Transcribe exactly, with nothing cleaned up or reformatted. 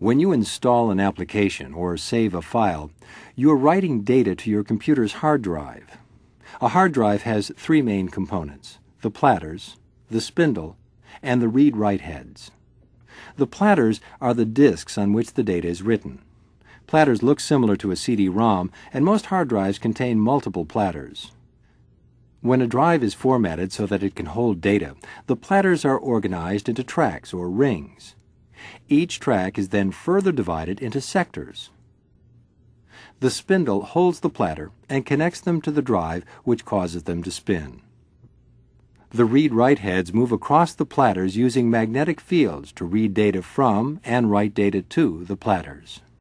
When you install an application or save a file, you are writing data to your computer's hard drive. A hard drive has three main components: the platters, the spindle, and the read-write heads. The platters are the disks on which the data is written. Platters look similar to a C D ROM, and most hard drives contain multiple platters. When a drive is formatted so that it can hold data, the platters are organized into tracks or rings. Each track is then further divided into sectors. The spindle holds the platter and connects them to the drive, which causes them to spin. The read-write heads move across the platters using magnetic fields to read data from and write data to the platters.